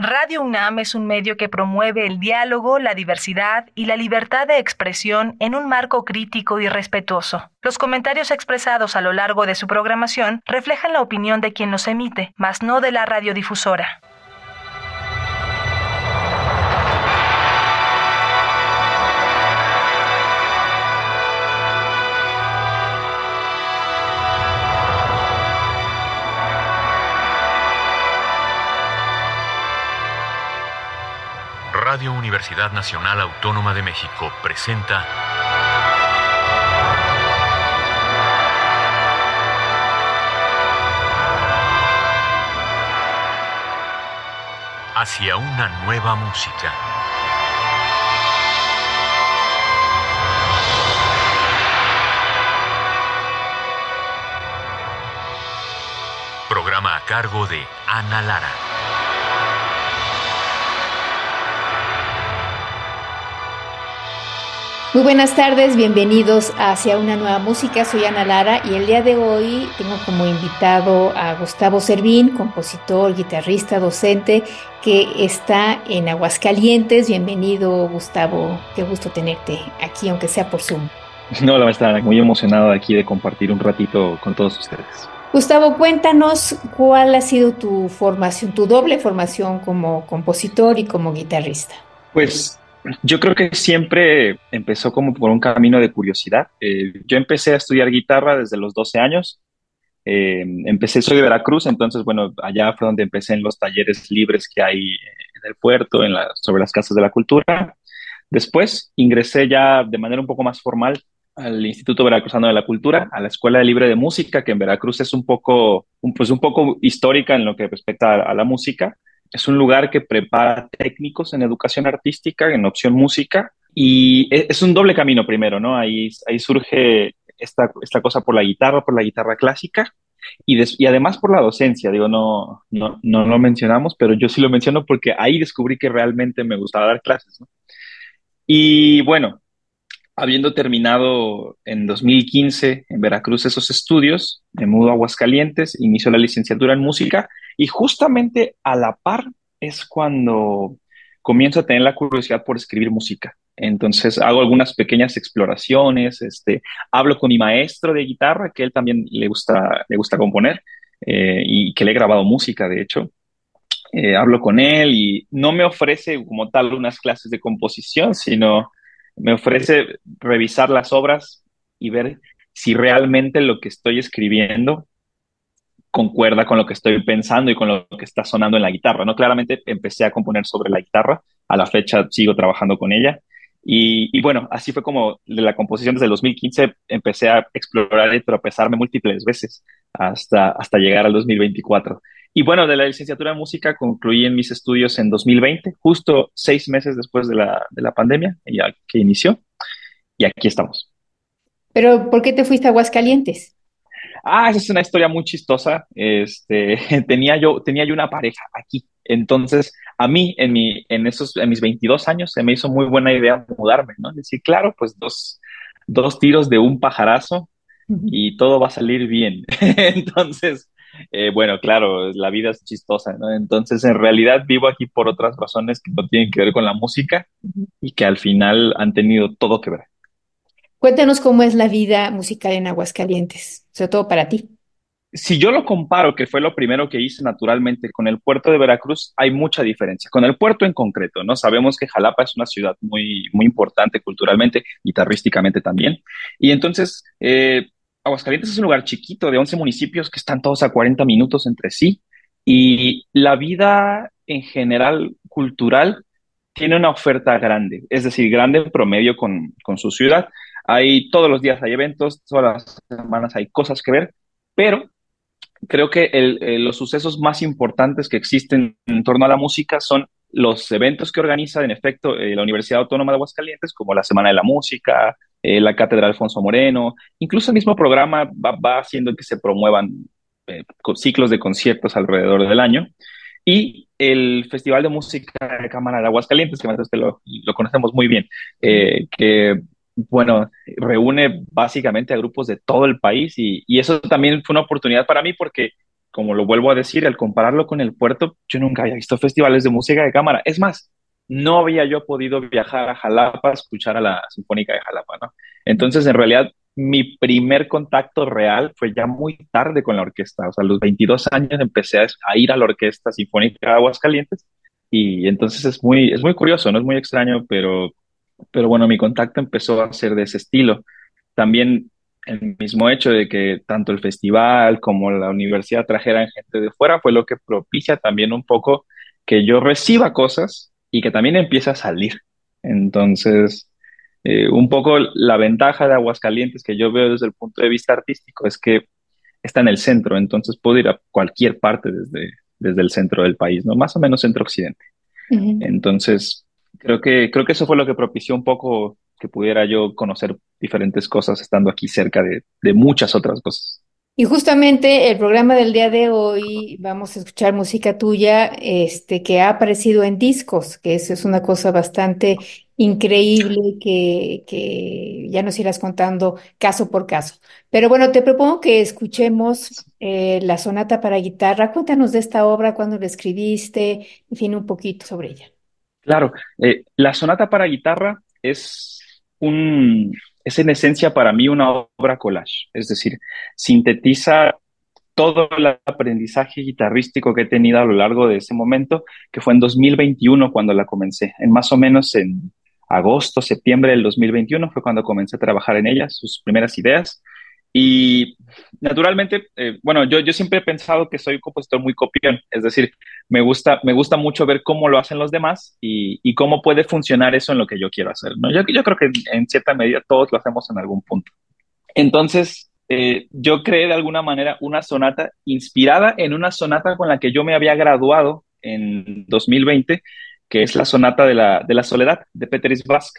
Radio UNAM es un medio que promueve el diálogo, la diversidad y la libertad de expresión en un marco crítico y respetuoso. Los comentarios expresados a lo largo de su programación reflejan la opinión de quien los emite, mas no de la radiodifusora. Radio Universidad Nacional Autónoma de México presenta Hacia una nueva música. Programa a cargo de Ana Lara. Muy buenas tardes, bienvenidos a Hacia una nueva música. Soy Ana Lara y el día de hoy tengo como invitado a Gustavo Servín, compositor, guitarrista, docente, que está en Aguascalientes. Bienvenido, Gustavo, qué gusto tenerte aquí, aunque sea por Zoom. No, la verdad, muy emocionado aquí de compartir un ratito con todos ustedes. Gustavo, cuéntanos cuál ha sido tu formación, tu doble formación como compositor y como guitarrista. Pues yo creo que siempre empezó como por un camino de curiosidad. Yo empecé a estudiar guitarra desde los 12 años. Soy de Veracruz, entonces, bueno, allá fue donde empecé en los talleres libres que hay en el puerto, sobre las casas de la cultura. Después ingresé ya de manera un poco más formal al Instituto Veracruzano de la Cultura, a la Escuela Libre de Música, que en Veracruz es pues un poco histórica en lo que respecta a la música. Es un lugar que prepara técnicos en educación artística, en opción música, y es un doble camino primero, ¿no? Ahí surge esta cosa por la guitarra clásica, y además por la docencia. Digo, no lo mencionamos, pero yo sí lo menciono porque ahí descubrí que realmente me gustaba dar clases, ¿no? Y bueno, habiendo terminado en 2015 en Veracruz esos estudios, me mudo a Aguascalientes, inicio la licenciatura en música y justamente a la par es cuando comienzo a tener la curiosidad por escribir música. Entonces hago algunas pequeñas exploraciones, hablo con mi maestro de guitarra, que él también le gusta componer, y que le he grabado música, de hecho. Hablo con él y no me ofrece como tal unas clases de composición, sino me ofrece revisar las obras y ver si realmente lo que estoy escribiendo concuerda con lo que estoy pensando y con lo que está sonando en la guitarra, ¿no? Claramente empecé a componer sobre la guitarra, a la fecha sigo trabajando con ella. Y bueno, así fue como de la composición desde el 2015 empecé a explorar y tropezarme múltiples veces hasta llegar al 2024. Y bueno, de la licenciatura en música concluí en mis estudios en 2020, justo 6 meses después de la pandemia, ya que inició, y aquí estamos. Pero, ¿por qué te fuiste a Aguascalientes? Esa es una historia muy chistosa. Tenía yo una pareja aquí. Entonces, a mí, en mis 22 años, se me hizo muy buena idea mudarme, ¿no? Decir, claro, pues dos tiros de un pajarazo Ujú. y todo va a salir bien. Entonces, bueno, claro, la vida es chistosa, ¿no? Entonces, en realidad vivo aquí por otras razones que no tienen que ver con la música y que al final han tenido todo que ver. Cuéntanos cómo es la vida musical en Aguascalientes, sobre todo para ti. Si yo lo comparo, que fue lo primero que hice naturalmente con el puerto de Veracruz, hay mucha diferencia. Con el puerto en concreto, ¿no? Sabemos que Jalapa es una ciudad muy, muy importante culturalmente, guitarrísticamente también. Y entonces, Aguascalientes es un lugar chiquito de 11 municipios que están todos a 40 minutos entre sí. Y la vida en general cultural tiene una oferta grande, es decir, grande en promedio con su ciudad. Todos los días hay eventos, todas las semanas hay cosas que ver, pero creo que los sucesos más importantes que existen en torno a la música son los eventos que organiza, en efecto, la Universidad Autónoma de Aguascalientes, como la Semana de la Música, la Cátedra Alfonso Moreno. Incluso el mismo programa va haciendo que se promuevan ciclos de conciertos alrededor del año. Y el Festival de Música de Cámara de Aguascalientes, que más lo conocemos muy bien, que bueno, reúne básicamente a grupos de todo el país, y eso también fue una oportunidad para mí porque como lo vuelvo a decir, al compararlo con el puerto, yo nunca había visto festivales de música de cámara. Es más, no había yo podido viajar a Jalapa a escuchar a la Sinfónica de Jalapa, ¿no? Entonces, en realidad, mi primer contacto real fue ya muy tarde con la orquesta. O sea, a los 22 años empecé a ir a la Orquesta Sinfónica de Aguascalientes y entonces es muy curioso, no es muy extraño, pero bueno, mi contacto empezó a ser de ese estilo. También el mismo hecho de que tanto el festival como la universidad trajeran gente de fuera fue lo que propicia también un poco que yo reciba cosas y que también empiece a salir. Entonces, un poco la ventaja de Aguascalientes que yo veo desde el punto de vista artístico es que está en el centro, entonces puedo ir a cualquier parte desde el centro del país, ¿no? Más o menos centro-occidente. Ujú. Entonces, creo que eso fue lo que propició un poco que pudiera yo conocer diferentes cosas estando aquí cerca de muchas otras cosas. Y justamente el programa del día de hoy vamos a escuchar música tuya, que ha aparecido en discos, que eso es una cosa bastante increíble que ya nos irás contando caso por caso. Pero bueno, te propongo que escuchemos la sonata para guitarra. Cuéntanos de esta obra, cuándo la escribiste, en fin, un poquito sobre ella. Claro, la sonata para guitarra es en esencia para mí una obra collage, es decir, sintetiza todo el aprendizaje guitarrístico que he tenido a lo largo de ese momento, que fue en 2021 cuando la comencé, en más o menos en agosto, septiembre del 2021 fue cuando comencé a trabajar en ella, sus primeras ideas. Y naturalmente, bueno, yo siempre he pensado que soy un compositor muy copión, es decir, me gusta mucho ver cómo lo hacen los demás y cómo puede funcionar eso en lo que yo quiero hacer, ¿no? Yo creo que en cierta medida todos lo hacemos en algún punto. Entonces, yo creé de alguna manera una sonata inspirada en una sonata con la que yo me había graduado en 2020, que es la sonata de la soledad de Peter Isbask,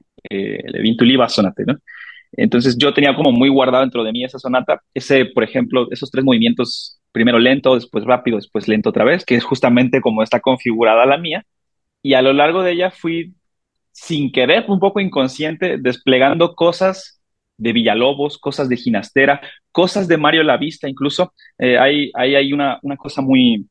Le Vintuliva Sonate, ¿no? Entonces yo tenía como muy guardado dentro de mí esa sonata, ese, por ejemplo, esos tres movimientos, primero lento, después rápido, después lento otra vez, que es justamente como está configurada la mía, y a lo largo de ella fui sin querer, un poco inconsciente, desplegando cosas de Villalobos, cosas de Ginastera, cosas de Mario Lavista, incluso. Hay una cosa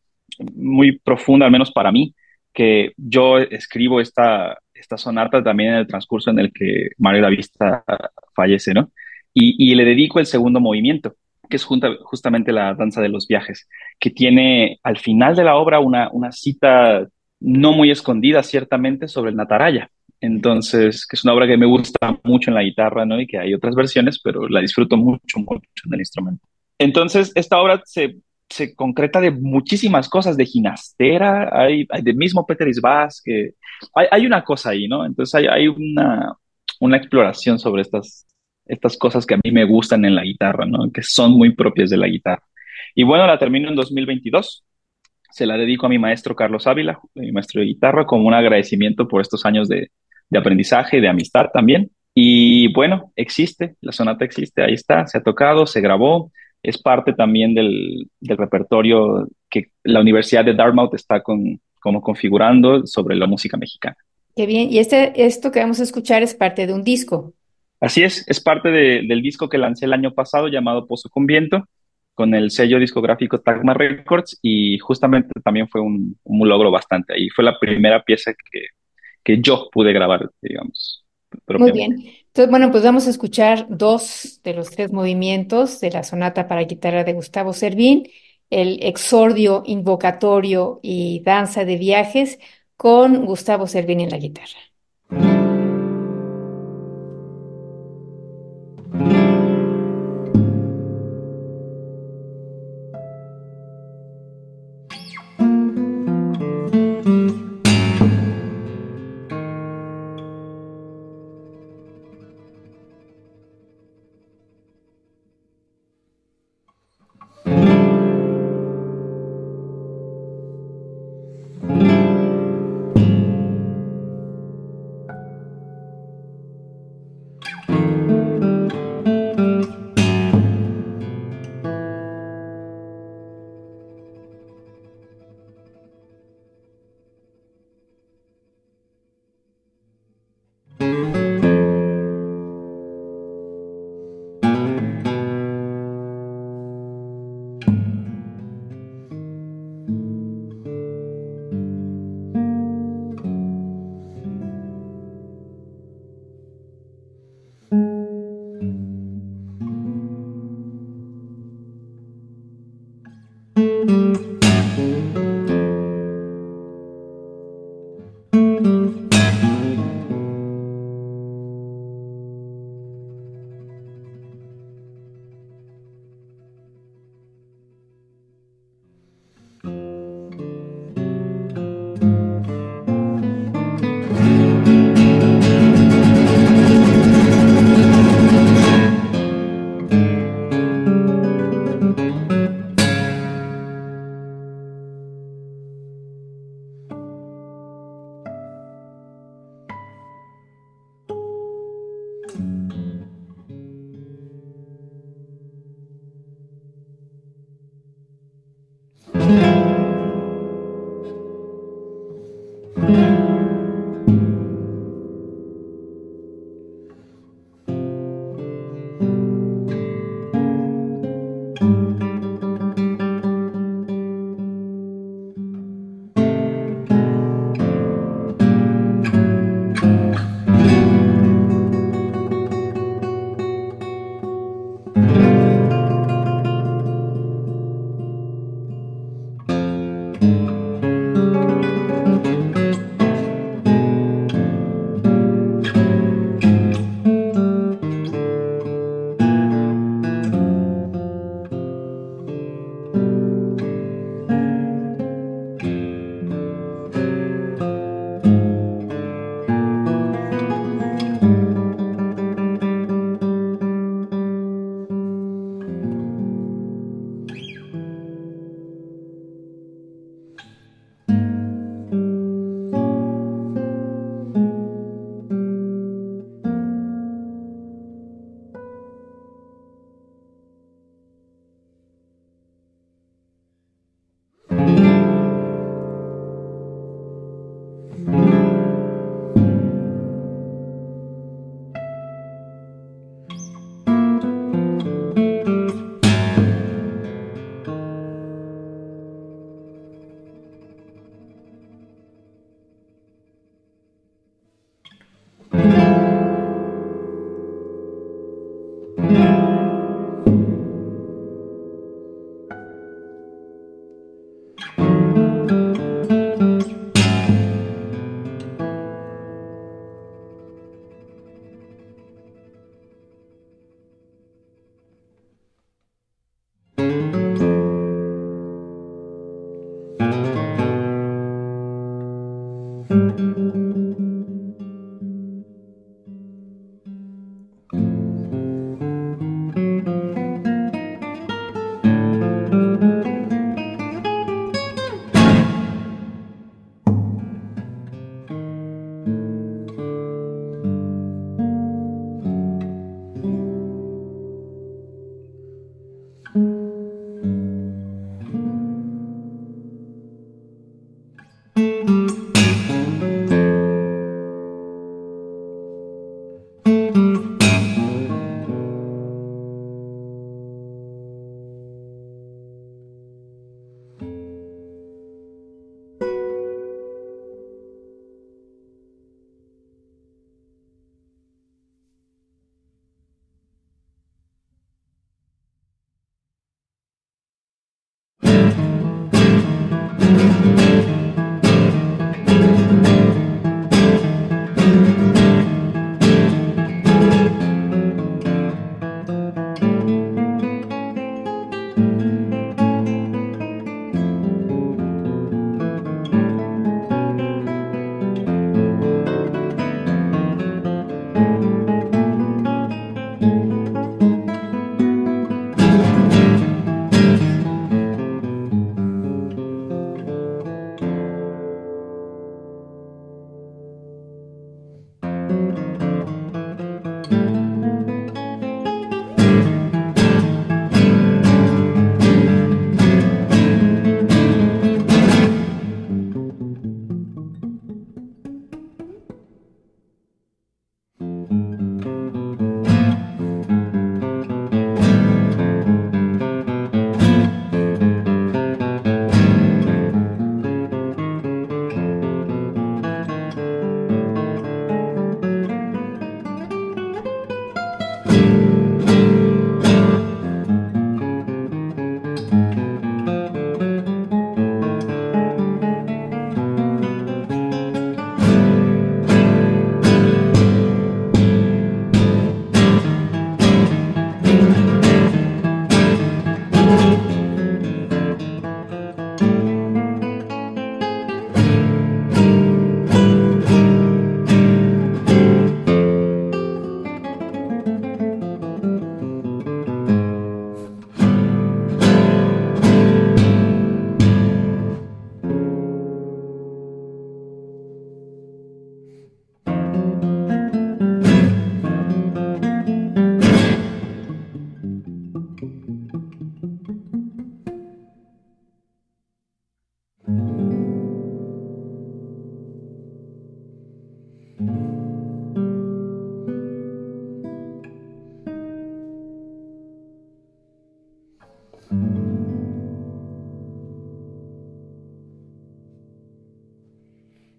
muy profunda, al menos para mí, que yo escribo esta sonata también en el transcurso en el que Mario Lavista fallece, ¿no? Y le dedico el segundo movimiento, que es justamente la danza de los viajes, que tiene al final de la obra una cita no muy escondida, ciertamente, sobre el Nataraya. Entonces, que es una obra que me gusta mucho en la guitarra, ¿no? Y que hay otras versiones, pero la disfruto mucho en el instrumento. Entonces, esta obra se concreta de muchísimas cosas, de Ginastera, hay de mismo Peter Isbás, que hay una cosa ahí, ¿no? Entonces, hay una exploración sobre estas cosas que a mí me gustan en la guitarra, ¿no? Que son muy propias de la guitarra. Y bueno, la termino en 2022, se la dedico a mi maestro Carlos Ávila, mi maestro de guitarra, como un agradecimiento por estos años de aprendizaje y de amistad también. Y bueno, existe, la sonata existe, ahí está, se ha tocado, se grabó, es parte también del repertorio que la Universidad de Dartmouth está como configurando sobre la música mexicana. Qué bien. Y esto que vamos a escuchar es parte de un disco. Así es parte del disco que lancé el año pasado llamado Pozo con Viento, con el sello discográfico Tagma Records, y justamente también fue un logro bastante ahí. Fue la primera pieza que yo pude grabar, digamos, Muy propiamente. bien. Entonces, bueno, pues vamos a escuchar dos de los tres movimientos de la sonata para guitarra de Gustavo Servín, el exordio, invocatorio y danza de viajes con Gustavo Servín en la guitarra.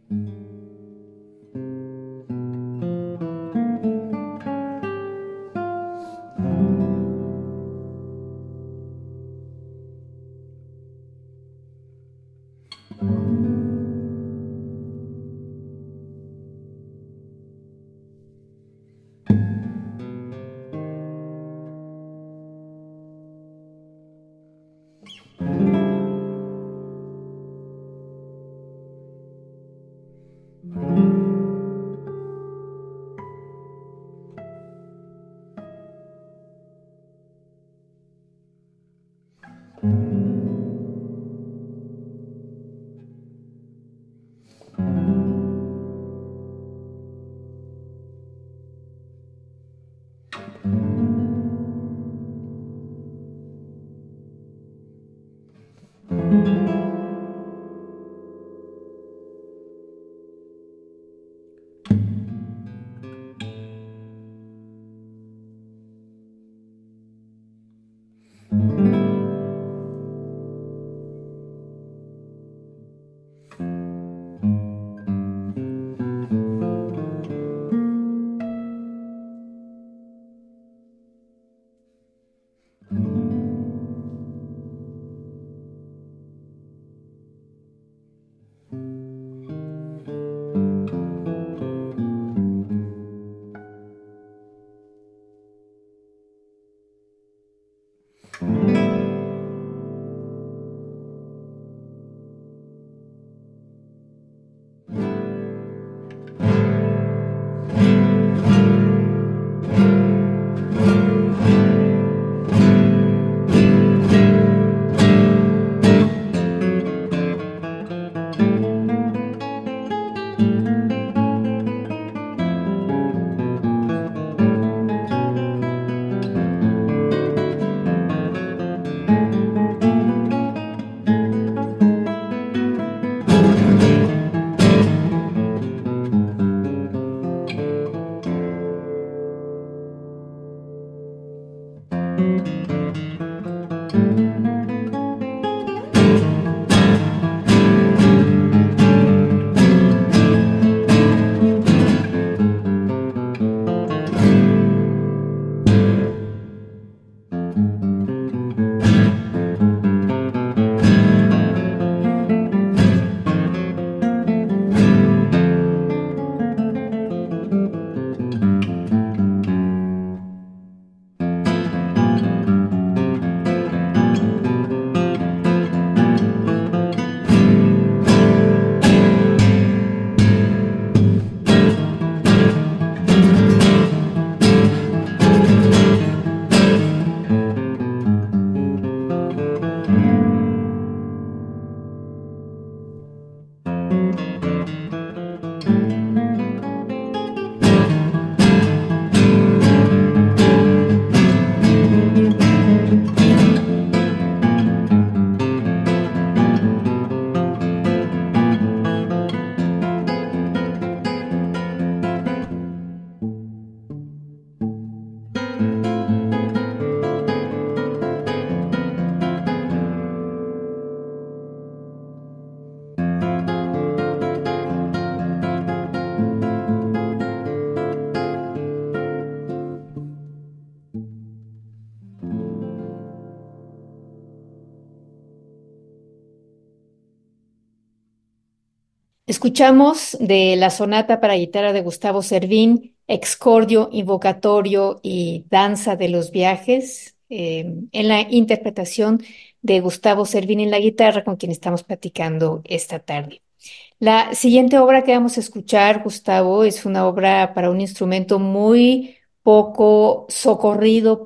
Escuchamos de la sonata para guitarra de Gustavo Servín, Excordio, Invocatorio y Danza de los Viajes, en la interpretación de Gustavo Servín en la guitarra, con quien estamos platicando esta tarde. La siguiente obra que vamos a escuchar, Gustavo, es una obra para un instrumento muy poco socorrido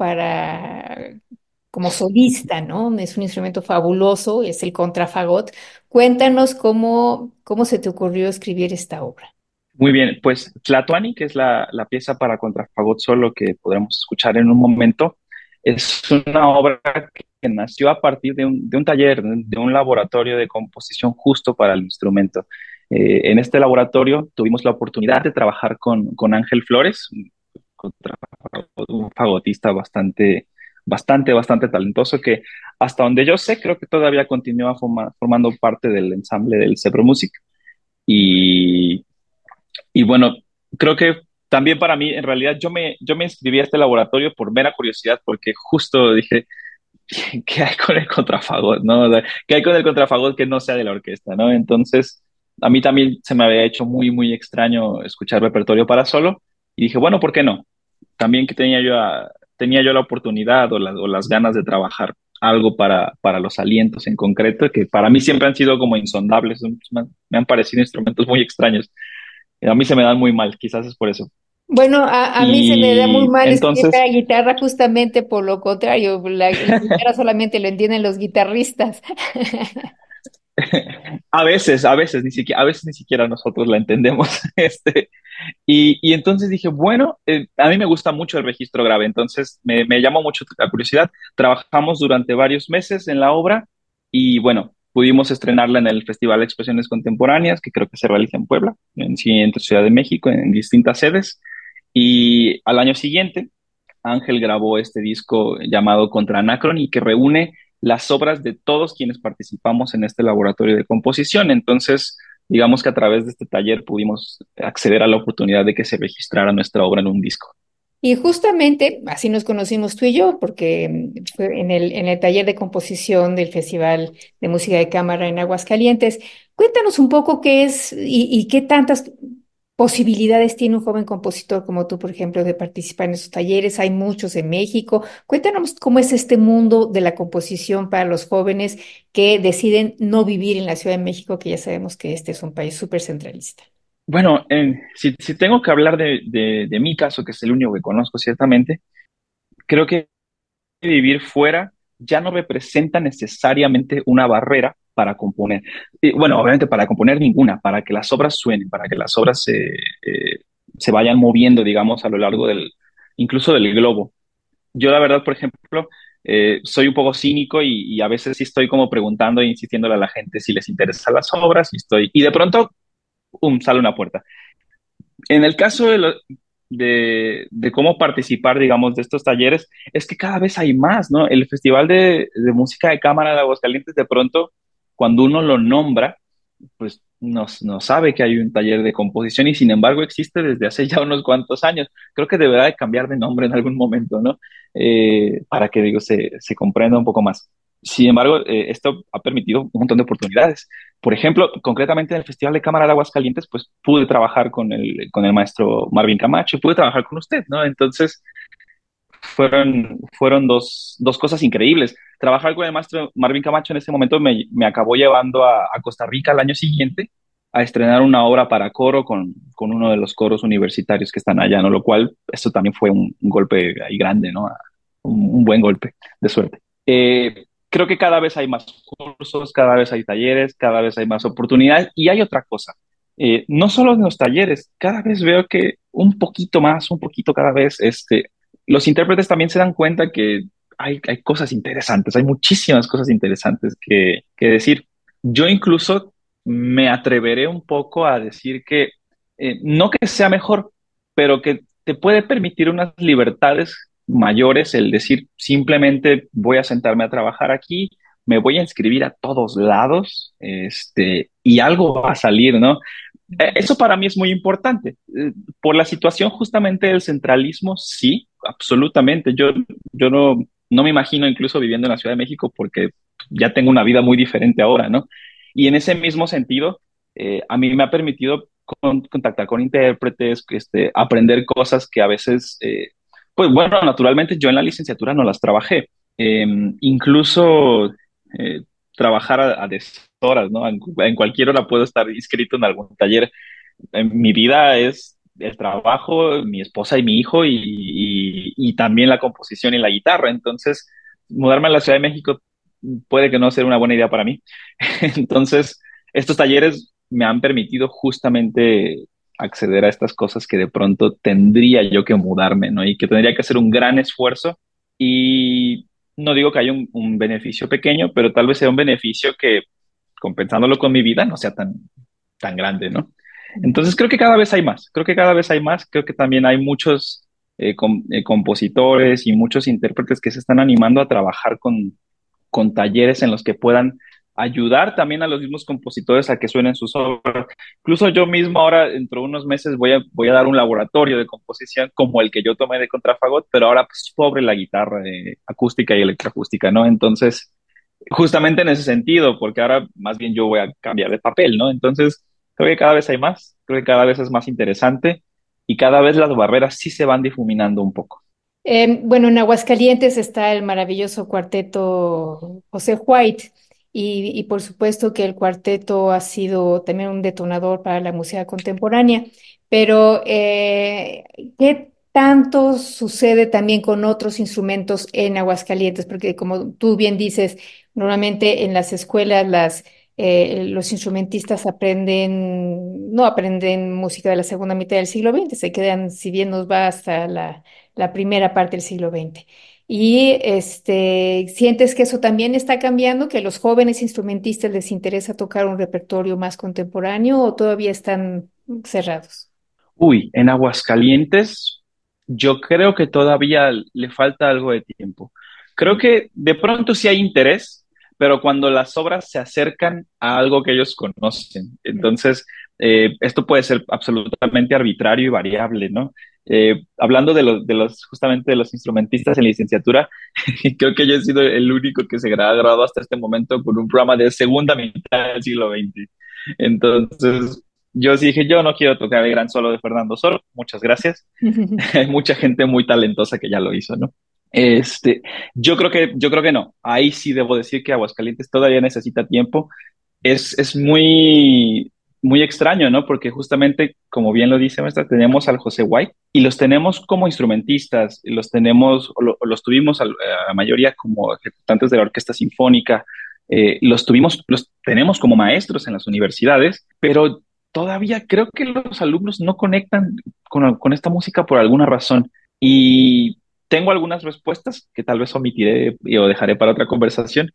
para como solista, ¿no? Es un instrumento fabuloso, es el contrafagot. Cuéntanos cómo se te ocurrió escribir esta obra. Muy bien, pues Tlatoani, que es la pieza para contrafagot solo que podremos escuchar en un momento, es una obra que nació a partir de un taller, de un laboratorio de composición justo para el instrumento. En este laboratorio tuvimos la oportunidad de trabajar con Ángel Flores, un fagotista bastante talentoso que hasta donde yo sé, creo que todavía continúa formando parte del ensamble del Cepro Music. Y, y bueno, creo que también para mí, en realidad, yo me inscribí a este laboratorio por mera curiosidad, porque justo dije, ¿qué hay con el contrafagot, no? O sea, ¿qué hay con el contrafagot que no sea de la orquesta, no? Entonces, a mí también se me había hecho muy, muy extraño escuchar repertorio para solo, y dije, bueno, ¿por qué no? También que tenía yo la oportunidad o las ganas de trabajar algo para los alientos en concreto, que para mí siempre han sido como insondables, me han parecido instrumentos muy extraños. A mí se me dan muy mal, quizás es por eso. Bueno, a mí se me da muy Y mal escribir para entonces, guitarra justamente por lo contrario, la guitarra solamente lo entienden los guitarristas. a veces ni siquiera nosotros la entendemos. Y entonces dije, bueno, a mí me gusta mucho el registro grave, entonces me llamó mucho la curiosidad. Trabajamos durante varios meses en la obra y bueno, pudimos estrenarla en el Festival de Expresiones Contemporáneas, que creo que se realiza en Puebla, en siguiente Ciudad de México, en distintas sedes. Y al año siguiente, Ángel grabó este disco llamado Contra Anacron y que reúne las obras de todos quienes participamos en este laboratorio de composición. Entonces, digamos que a través de este taller pudimos acceder a la oportunidad de que se registrara nuestra obra en un disco. Y justamente así nos conocimos tú y yo, porque fue en el taller de composición del Festival de Música de Cámara en Aguascalientes. Cuéntanos un poco qué es y qué tantas posibilidades tiene un joven compositor como tú, por ejemplo, de participar en esos talleres. Hay muchos en México. Cuéntanos cómo es este mundo de la composición para los jóvenes que deciden no vivir en la Ciudad de México, que ya sabemos que este es un país súper centralista. Bueno, si tengo que hablar de mi caso, que es el único que conozco ciertamente, creo que vivir fuera ya no representa necesariamente una barrera para componer. Y, bueno, obviamente para componer ninguna, para que las obras suenen, para que las obras se vayan moviendo, digamos, a lo largo incluso del globo. Yo la verdad, por ejemplo, soy un poco cínico y a veces sí estoy como preguntando e insistiéndole a la gente si les interesan las obras y de pronto, sale una puerta. En el caso de cómo participar, digamos, de estos talleres, es que cada vez hay más, ¿no? El Festival de Música de Cámara de Aguascalientes, de pronto, cuando uno lo nombra, pues no sabe que hay un taller de composición y sin embargo existe desde hace ya unos cuantos años. Creo que deberá de cambiar de nombre en algún momento, ¿no? Para que, digo, se comprenda un poco más. Sin embargo, esto ha permitido un montón de oportunidades. Por ejemplo, concretamente en el Festival de Cámara de Aguascalientes, pues pude trabajar con el maestro Marvin Camacho y pude trabajar con usted, ¿no? Entonces, fueron dos cosas increíbles. Trabajar con el maestro Marvin Camacho en ese momento me acabó llevando a Costa Rica el año siguiente a estrenar una obra para coro con uno de los coros universitarios que están allá, ¿no? Lo cual, esto también fue un golpe ahí grande, ¿no? Un buen golpe de suerte. Creo que cada vez hay más cursos, cada vez hay talleres, cada vez hay más oportunidades y hay otra cosa. No solo en los talleres, cada vez veo que un poquito más, un poquito cada vez, los intérpretes también se dan cuenta que hay cosas interesantes, hay muchísimas cosas interesantes que decir. Yo incluso me atreveré un poco a decir que no que sea mejor, pero que te puede permitir unas libertades mayores el decir simplemente voy a sentarme a trabajar aquí, me voy a inscribir a todos lados, y algo va a salir, ¿no? Eso para mí es muy importante. Por la situación justamente del centralismo, sí, absolutamente. Yo no me imagino incluso viviendo en la Ciudad de México porque ya tengo una vida muy diferente ahora, ¿no? Y en ese mismo sentido, a mí me ha permitido contactar con intérpretes, aprender cosas que a veces, pues bueno, naturalmente yo en la licenciatura no las trabajé. Incluso eh, trabajar a deshoras, ¿no? En cualquier hora puedo estar inscrito en algún taller. En mi vida es el trabajo, mi esposa y mi hijo y también la composición y la guitarra. Entonces, mudarme a la Ciudad de México puede que no sea una buena idea para mí. Entonces, estos talleres me han permitido justamente acceder a estas cosas que de pronto tendría yo que mudarme, ¿no? Y que tendría que hacer un gran esfuerzo. Y no digo que haya un beneficio pequeño, pero tal vez sea un beneficio que, compensándolo con mi vida, no sea tan grande, ¿no? Entonces creo que cada vez hay más, creo que cada vez hay más, creo que también hay muchos compositores y muchos intérpretes que se están animando a trabajar con talleres en los que puedan ayudar también a los mismos compositores a que suenen sus obras. Incluso yo mismo ahora, dentro de unos meses, voy a dar un laboratorio de composición como el que yo tomé de contrafagot, pero ahora pues, sobre la guitarra acústica y electroacústica, ¿no? Entonces, justamente en ese sentido, porque ahora más bien yo voy a cambiar de papel, ¿no? Entonces, creo que cada vez hay más, creo que cada vez es más interesante y cada vez las barreras sí se van difuminando un poco. Bueno, en Aguascalientes está el maravilloso cuarteto José White y por supuesto que el cuarteto ha sido también un detonador para la música contemporánea, pero ¿qué tanto sucede también con otros instrumentos en Aguascalientes? Porque como tú bien dices, normalmente en las escuelas los instrumentistas no aprenden música de la segunda mitad del siglo XX, se quedan, si bien nos va hasta la primera parte del siglo XX. Y ¿sientes que eso también está cambiando, que a los jóvenes instrumentistas les interesa tocar un repertorio más contemporáneo o todavía están cerrados? Uy, en Aguascalientes, yo creo que todavía le falta algo de tiempo. Creo que de pronto sí hay interés, pero cuando las obras se acercan a algo que ellos conocen. Entonces, esto puede ser absolutamente arbitrario y variable, ¿no? Hablando justamente de los instrumentistas en licenciatura, creo que yo he sido el único que se ha graduado hasta este momento con un programa de segunda mitad del siglo XX. Entonces, yo sí dije, yo no quiero tocar el gran solo de Fernando Soro, muchas gracias. Hay mucha gente muy talentosa que ya lo hizo, ¿no? Este, yo creo que no. Ahí sí debo decir que Aguascalientes todavía necesita tiempo. Es muy, muy extraño, ¿no? Porque justamente, como bien lo dice maestra, tenemos al José White y los tenemos como instrumentistas, y los tenemos, o los tuvimos a la mayoría como ejecutantes de la orquesta sinfónica, los tenemos como maestros en las universidades, pero todavía creo que los alumnos no conectan con esta música por alguna razón. Y tengo algunas respuestas que tal vez omitiré o dejaré para otra conversación,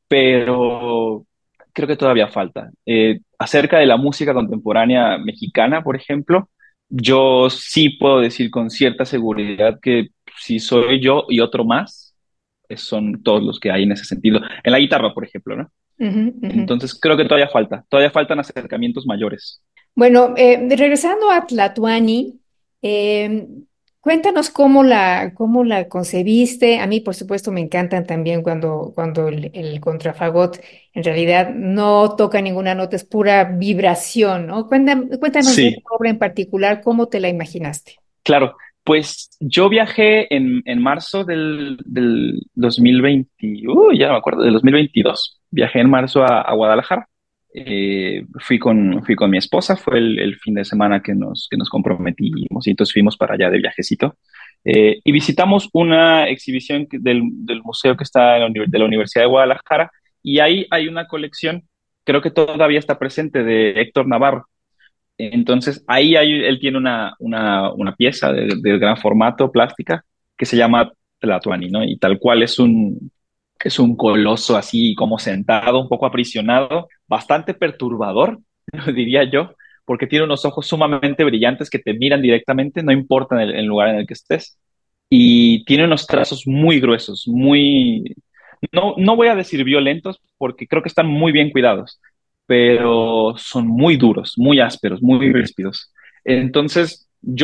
pero creo que todavía falta. Acerca de la música contemporánea mexicana, por ejemplo, yo sí puedo decir con cierta seguridad que si soy yo y otro más, son todos los que hay en ese sentido. En la guitarra, por ejemplo, ¿no? Ujú, ujú. Entonces creo que todavía faltan acercamientos mayores. Bueno, regresando a Tlatuani, eh, cuéntanos cómo la concebiste. A mí, por supuesto, me encantan también cuando el contrafagot en realidad no toca ninguna nota, es pura vibración, ¿no? Cuéntanos de esta Sí, obra en particular, ¿cómo te la imaginaste? claro, pues yo viajé en marzo del 2020, ya no me acuerdo, del 2022. Viajé en marzo a Guadalajara. Fui con mi esposa, fue el fin de semana que nos comprometimos y entonces fuimos para allá de viajecito. Y visitamos una exhibición del museo que está de la Universidad de Guadalajara y ahí hay una colección, creo que todavía está presente, de Héctor Navarro. Entonces, él tiene una pieza de gran formato, plástica, que se llama Tlatoani, ¿no? Y tal cual es un coloso así como sentado, un poco aprisionado, bastante perturbador, lo diría yo, porque tiene unos ojos sumamente brillantes que te miran directamente, no importa el lugar en el que estés. Y tiene unos trazos muy gruesos, no voy a decir violentos, porque creo que están muy bien cuidados, pero son muy duros, muy ásperos, muy ríspidos. Entonces,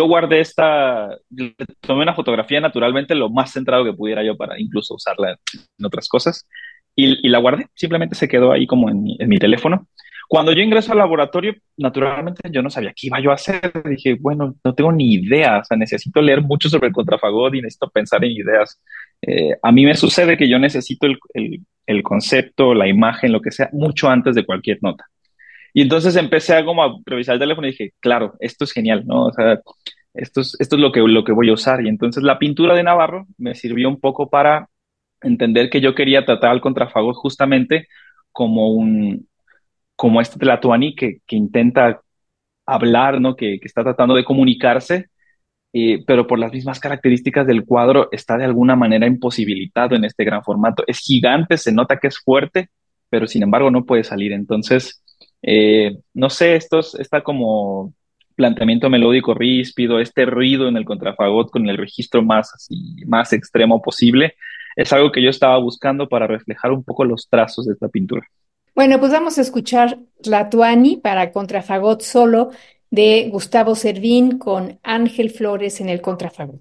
le tomé una fotografía naturalmente lo más centrado que pudiera yo para incluso usarla en otras cosas y la guardé, simplemente se quedó ahí como en mi teléfono. Cuando yo ingreso al laboratorio, naturalmente yo no sabía qué iba yo a hacer. Dije, bueno, no tengo ni idea, o sea, necesito leer mucho sobre el contrafagot y necesito pensar en ideas. A mí me sucede que yo necesito el concepto, la imagen, lo que sea, mucho antes de cualquier nota. Y entonces empecé a como a revisar el teléfono y dije, claro, esto es genial, ¿no? O sea, esto es lo que voy a usar. Y entonces la pintura de Navarro me sirvió un poco para entender que yo quería tratar al contrafagot justamente como como este Tlatoani que intenta hablar, ¿no? Que está tratando de comunicarse, pero por las mismas características del cuadro está de alguna manera imposibilitado en este gran formato. Es gigante, se nota que es fuerte, pero sin embargo no puede salir. Entonces, no sé, está como planteamiento melódico ríspido, este ruido en el contrafagot con el registro más, así, más extremo posible, es algo que yo estaba buscando para reflejar un poco los trazos de esta pintura. Bueno, pues vamos a escuchar Tlatoani para contrafagot solo de Gustavo Servín con Ángel Flores en el contrafagot.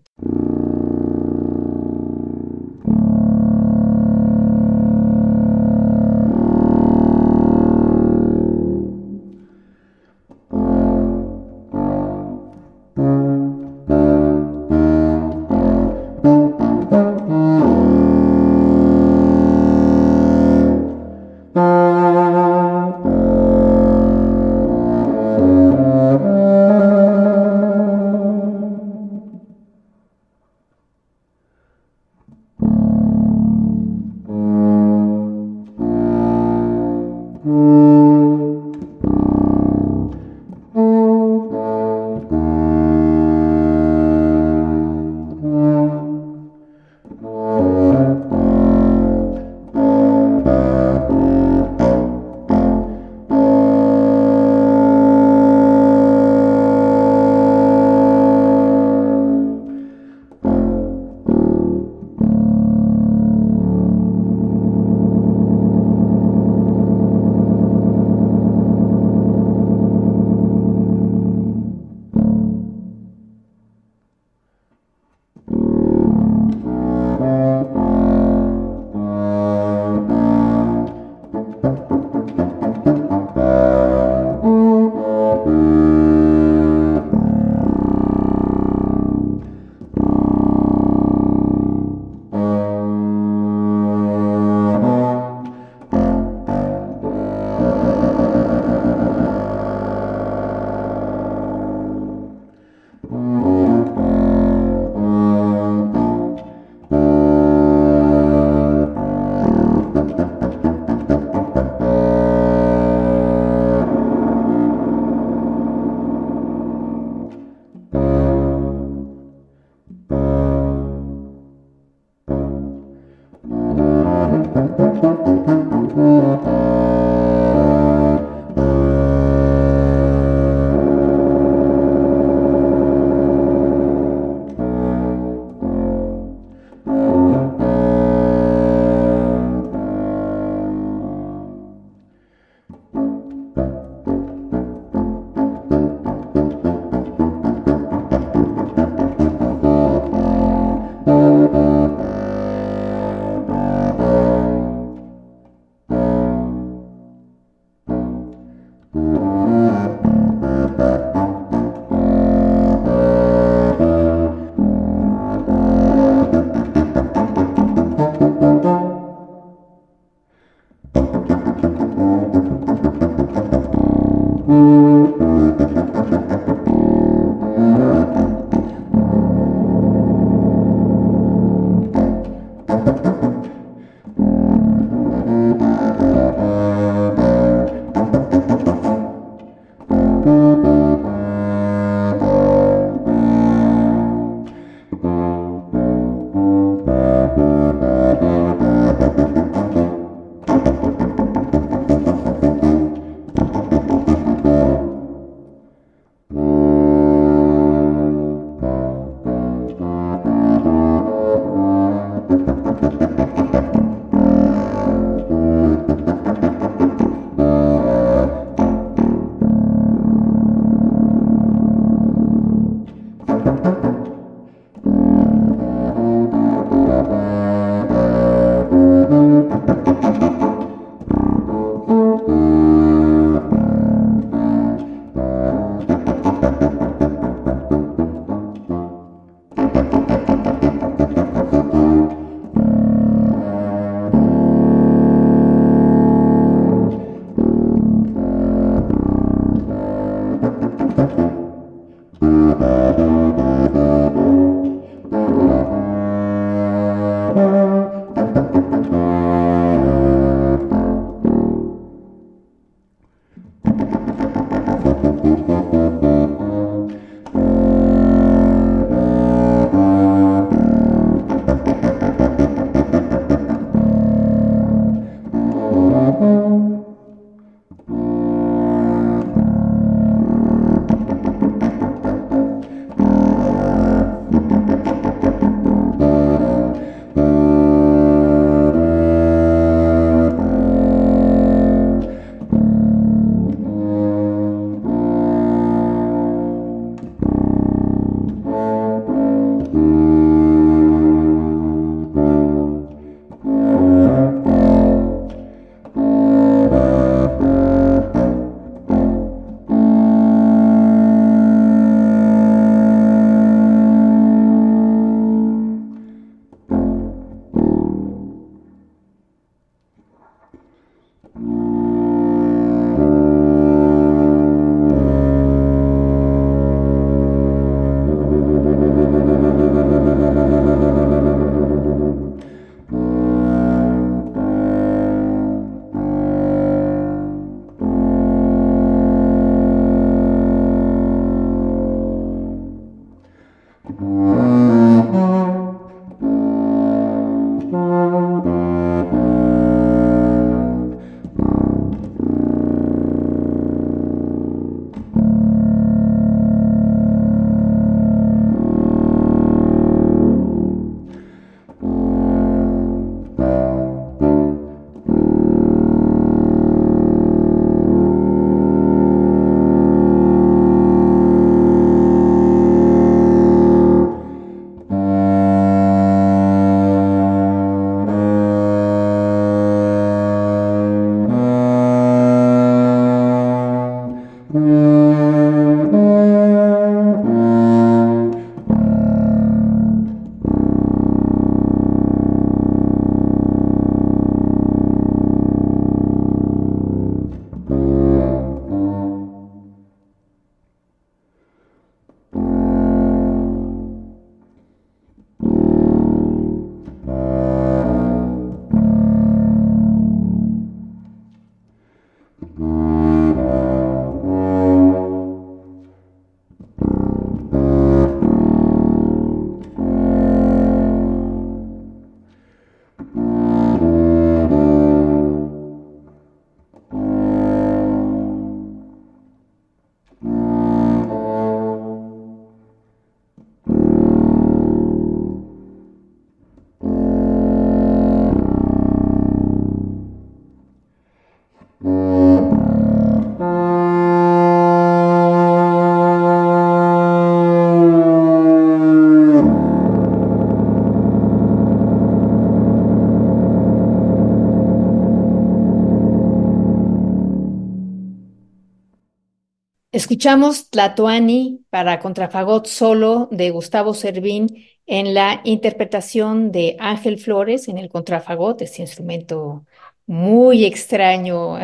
Escuchamos Tlatoani para contrafagot solo de Gustavo Servín en la interpretación de Ángel Flores en el contrafagot, este instrumento muy extraño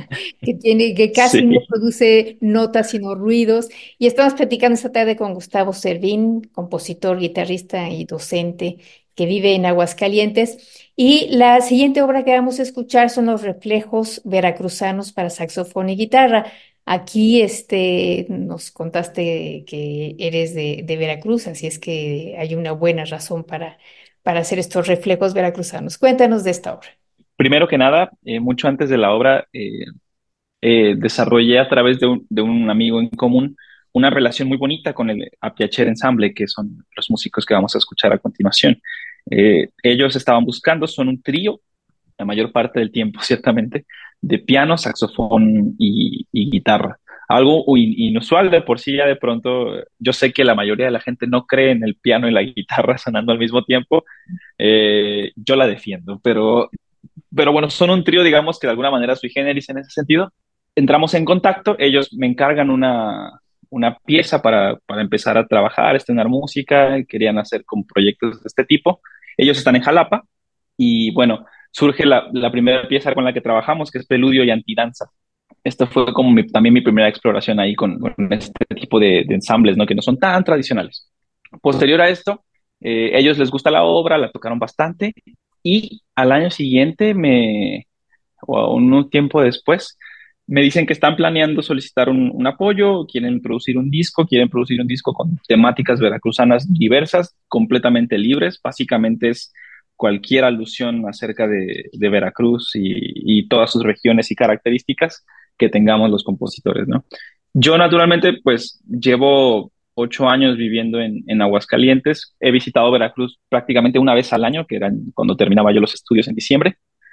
que casi no Sí. produce notas sino ruidos. Y estamos platicando esta tarde con Gustavo Servín, compositor, guitarrista y docente que vive en Aguascalientes. Y la siguiente obra que vamos a escuchar son los reflejos veracruzanos para saxofón y guitarra. Aquí nos contaste que eres de Veracruz, así es que hay una buena razón para hacer estos reflejos veracruzanos. Cuéntanos de esta obra. Primero que nada, mucho antes de la obra, desarrollé a través de un amigo en común una relación muy bonita con el Apiacher Ensemble, que son los músicos que vamos a escuchar a continuación. Ellos estaban buscando, son un trío, la mayor parte del tiempo, ciertamente, de piano, saxofón y guitarra. Algo inusual de por sí, ya de pronto, yo sé que la mayoría de la gente no cree en el piano y la guitarra sonando al mismo tiempo, yo la defiendo, pero bueno, son un trío, digamos que de alguna manera sui generis en ese sentido. Entramos en contacto, ellos me encargan una pieza para empezar a trabajar, estrenar música, querían hacer con proyectos de este tipo. Ellos están en Jalapa y bueno, surge la primera pieza con la que trabajamos, que es Preludio y Antidanza. Esto fue como también mi primera exploración ahí con este tipo de ensambles, ¿no? Que no son tan tradicionales. Posterior a esto, ellos les gusta la obra, la tocaron bastante y al año siguiente, o a un tiempo después, me dicen que están planeando solicitar un apoyo, quieren producir un disco con temáticas veracruzanas diversas, completamente libres. Básicamente es cualquier alusión acerca de Veracruz y todas sus regiones y características que tengamos los compositores, ¿no? Yo naturalmente, pues llevo 8 años viviendo en Aguascalientes. He visitado Veracruz prácticamente una vez al año, que era cuando terminaba yo los estudios en diciembre.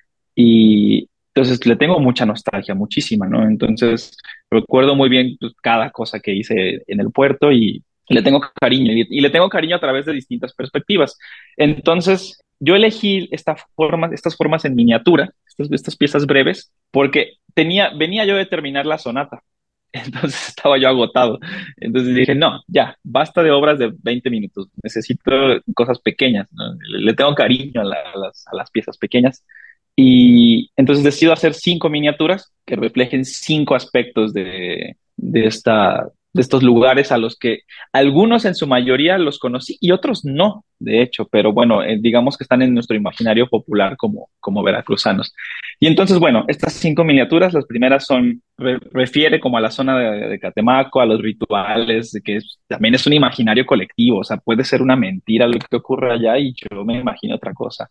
Y entonces le tengo mucha nostalgia, muchísima, ¿no? Entonces recuerdo muy bien pues, cada cosa que hice en el puerto y le tengo cariño. Y le tengo cariño a través de distintas perspectivas. Entonces yo elegí estas formas en miniatura, estas piezas breves, porque venía yo de terminar la sonata. Entonces estaba yo agotado. Entonces dije, no, ya, basta de obras de 20 minutos. Necesito cosas pequeñas, ¿no? Le tengo cariño a las piezas pequeñas. Y entonces decido hacer 5 miniaturas que reflejen 5 aspectos de esta de estos lugares a los que algunos en su mayoría los conocí y otros no, de hecho, pero bueno, digamos que están en nuestro imaginario popular como veracruzanos. Y entonces, bueno, estas 5 miniaturas, las primeras refiere como a la zona de Catemaco, a los rituales, también es un imaginario colectivo, o sea, puede ser una mentira lo que ocurre allá y yo me imagino otra cosa.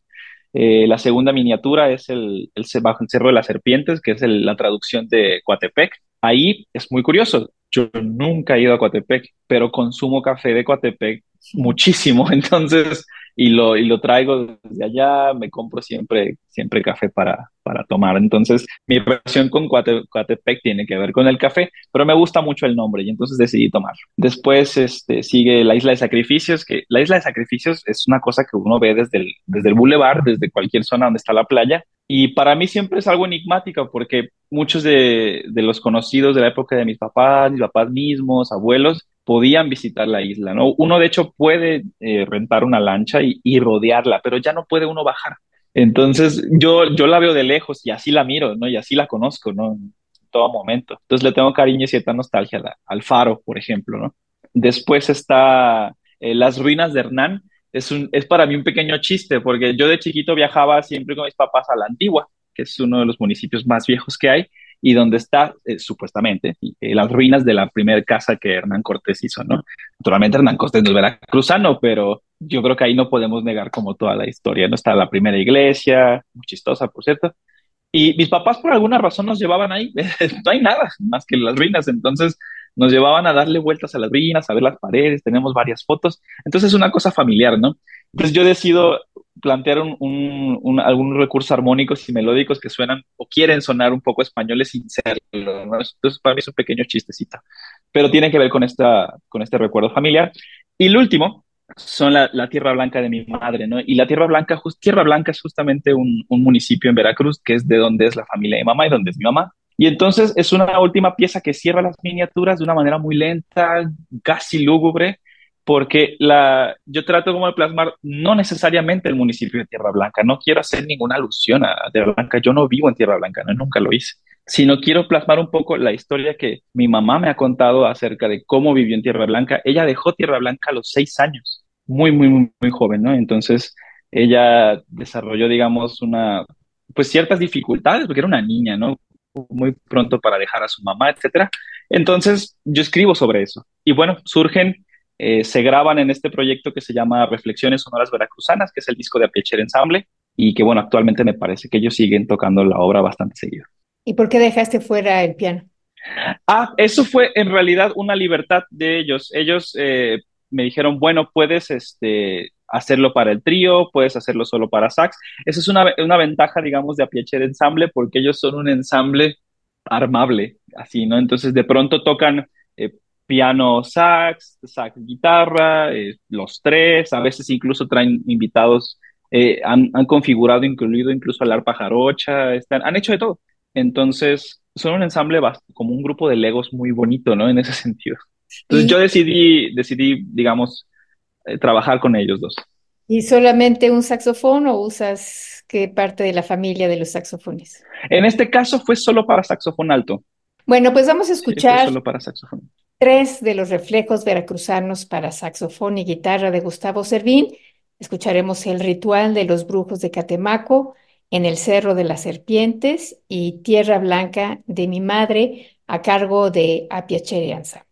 La segunda miniatura es bajo el Cerro de las Serpientes, que es la traducción de Coatepec. Ahí es muy curioso. Yo nunca he ido a Coatepec, pero consumo café de Coatepec muchísimo. Entonces, y lo traigo desde allá, me compro siempre café para tomar. Entonces, mi relación con Coatepec tiene que ver con el café, pero me gusta mucho el nombre y entonces decidí tomarlo. Después, sigue la Isla de Sacrificios, que la Isla de Sacrificios es una cosa que uno ve desde el bulevar, desde cualquier zona donde está la playa. Y para mí siempre es algo enigmático porque muchos de los conocidos de la época de mis papás mismos, abuelos, podían visitar la isla, ¿no? Uno de hecho puede rentar una lancha y rodearla, pero ya no puede uno bajar. Entonces yo la veo de lejos y así la miro, ¿no? Y así la conozco, ¿no? En todo momento. Entonces le tengo cariño y cierta nostalgia al faro, por ejemplo, ¿no? Después está las ruinas de Hernán. Es para mí un pequeño chiste, porque yo de chiquito viajaba siempre con mis papás a La Antigua, que es uno de los municipios más viejos que hay, y donde está, supuestamente, las ruinas de la primera casa que Hernán Cortés hizo, ¿no? Naturalmente Hernán Cortés no es veracruzano, pero yo creo que ahí no podemos negar como toda la historia, ¿no? Está la primera iglesia, muy chistosa, por cierto, y mis papás por alguna razón nos llevaban ahí, no hay nada más que las ruinas, entonces nos llevaban a darle vueltas a las ruinas, a ver las paredes, tenemos varias fotos, entonces es una cosa familiar, ¿no? Entonces yo decido plantear algunos recursos armónicos y melódicos que suenan o quieren sonar un poco españoles sin serlo, ¿no? Entonces para mí es un pequeño chistecito, pero tiene que ver con este recuerdo familiar. Y el último son la Tierra Blanca de mi madre, ¿no? Y la Tierra Blanca es justamente un municipio en Veracruz, que es de donde es la familia de mi mamá y donde es mi mamá. Y entonces es una última pieza que cierra las miniaturas de una manera muy lenta, casi lúgubre, porque yo trato como de plasmar no necesariamente el municipio de Tierra Blanca, no quiero hacer ninguna alusión a Tierra Blanca, yo no vivo en Tierra Blanca, no, nunca lo hice, sino quiero plasmar un poco la historia que mi mamá me ha contado acerca de cómo vivió en Tierra Blanca. Ella dejó Tierra Blanca a los 6 años, muy, muy, muy, muy joven, ¿no? Entonces ella desarrolló, digamos, pues ciertas dificultades, porque era una niña, ¿no? Muy pronto para dejar a su mamá, etcétera. Entonces yo escribo sobre eso. Y bueno, se graban en este proyecto que se llama Reflexiones Sonoras Veracruzanas, que es el disco de Apiacher Ensamble, y que bueno, actualmente me parece que ellos siguen tocando la obra bastante seguido. ¿Y por qué dejaste fuera el piano? Eso fue en realidad una libertad de ellos. Ellos me dijeron, bueno, puedes hacerlo para el trío, puedes hacerlo solo para sax. Esa es una ventaja, digamos, de Apiacher Ensamble, porque ellos son un ensamble armable, así, ¿no? Entonces de pronto tocan piano, sax, guitarra, los tres, a veces incluso traen invitados, han configurado, incluido incluso al arpa jarocha, han hecho de todo. Entonces, son un ensamble como un grupo de Legos muy bonito, ¿no? En ese sentido. Entonces, ¿Y, yo decidí, digamos, trabajar con ellos dos. y solamente un saxofón o usas qué parte de la familia de los saxofones? En este caso fue solo para saxofón alto. Bueno, pues vamos a Sí, fue escuchar solo para saxofón. tres de los reflejos veracruzanos para saxofón y guitarra de Gustavo Servín. Escucharemos el ritual de los brujos de Catemaco en el Cerro de las Serpientes y Tierra Blanca de mi madre a cargo de Apiacere Ensemble.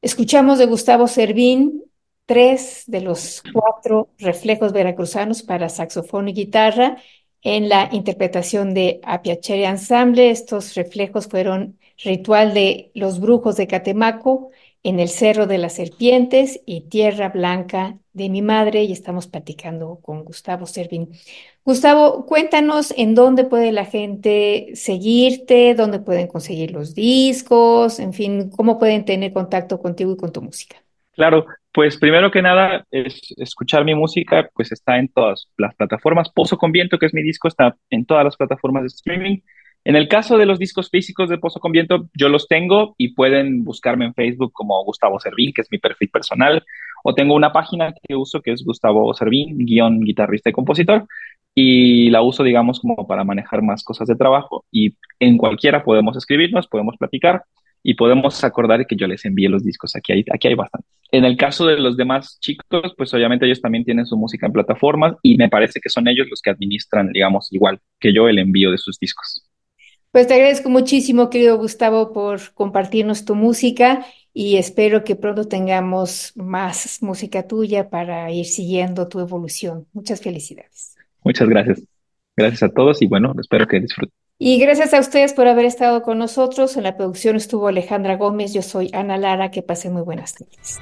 Escuchamos de Gustavo Servín 3 de los 4 reflejos veracruzanos para saxofón y guitarra en la interpretación de Apiacere Ensemble. Estos reflejos fueron Ritual de los Brujos de Catemaco, En el Cerro de las Serpientes y Tierra Blanca de mi madre, y estamos platicando con Gustavo Servín. Gustavo, cuéntanos en dónde puede la gente seguirte, dónde pueden conseguir los discos, en fin, cómo pueden tener contacto contigo y con tu música. Claro, pues primero que nada, es escuchar mi música, pues está en todas las plataformas. Pozo con Viento, que es mi disco, está en todas las plataformas de streaming. En el caso de los discos físicos de Pozo con Viento, yo los tengo y pueden buscarme en Facebook como Gustavo Servín, que es mi perfil personal, o tengo una página que uso que es Gustavo Servín, guión guitarrista y compositor, y la uso, digamos, como para manejar más cosas de trabajo. Y en cualquiera podemos escribirnos, podemos platicar y podemos acordar que yo les envíe los discos. Aquí hay bastante. En el caso de los demás chicos, pues obviamente ellos también tienen su música en plataformas y me parece que son ellos los que administran, digamos, igual que yo, el envío de sus discos. Pues te agradezco muchísimo, querido Gustavo, por compartirnos tu música y espero que pronto tengamos más música tuya para ir siguiendo tu evolución. Muchas felicidades. Muchas gracias. Gracias a todos y bueno, espero que disfruten. Y gracias a ustedes por haber estado con nosotros. En la producción estuvo Alejandra Gómez, yo soy Ana Lara, que pasen muy buenas tardes.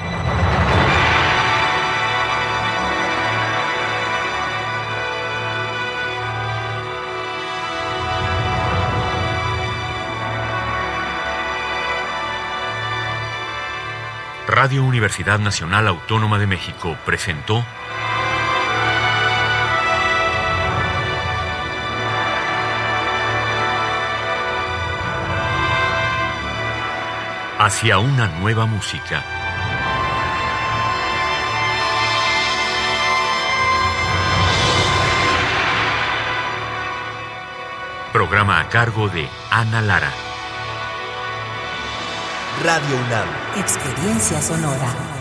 Radio Universidad Nacional Autónoma de México presentó Hacia una nueva música. Programa a cargo de Ana Lara. Radio UNAM. Experiencia sonora.